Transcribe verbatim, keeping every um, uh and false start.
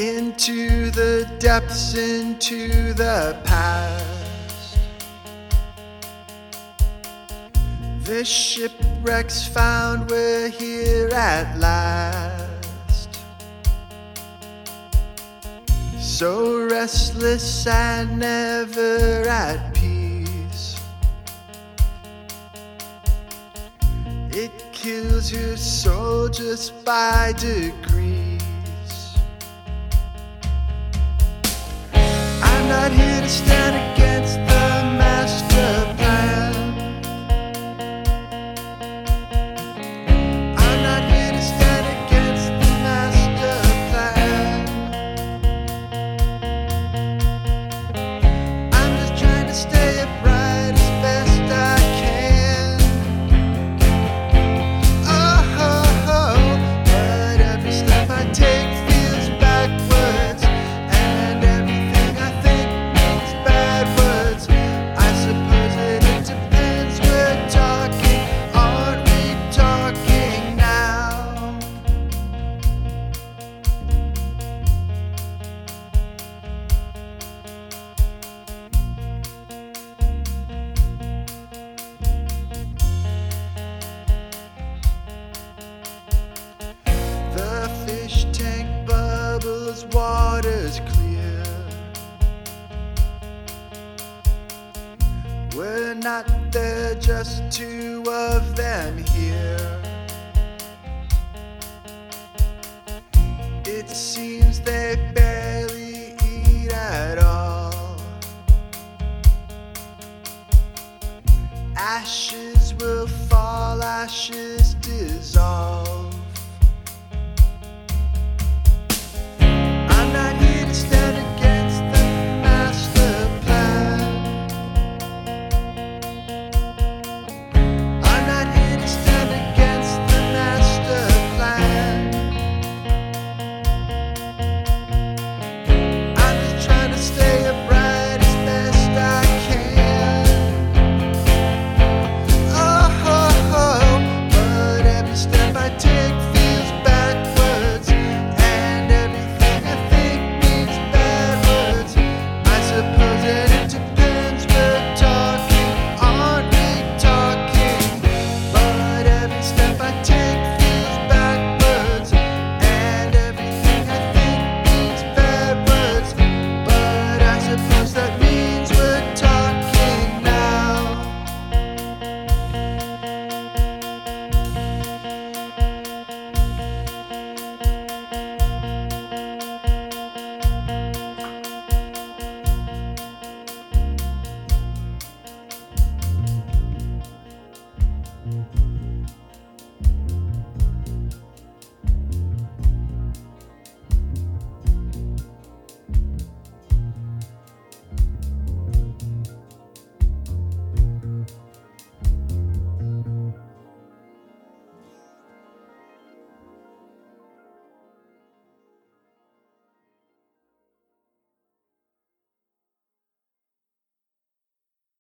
into the depths, into the past. The shipwrecks found we're here at last. So restless and never at peace. It kills your soul just by degrees. I'm not here to stand against the master plan. I'm not here to stand against the master plan. I'm just trying to stay upright as best I can. Oh, oh, oh. But every step I take feels backwards, and everything I think means bad words. I suppose that it depends. We're talking, aren't we talking now? The fish tank bubbles, water's clear. We're not there, just two of them here. It seems they barely eat at all. Ashes will fall, ashes dissolve. I'm not here to stand against the master plan. I'm not here to stand against the master plan. I'm just trying to stay upright as best I can. Oh, oh, oh. But every step I take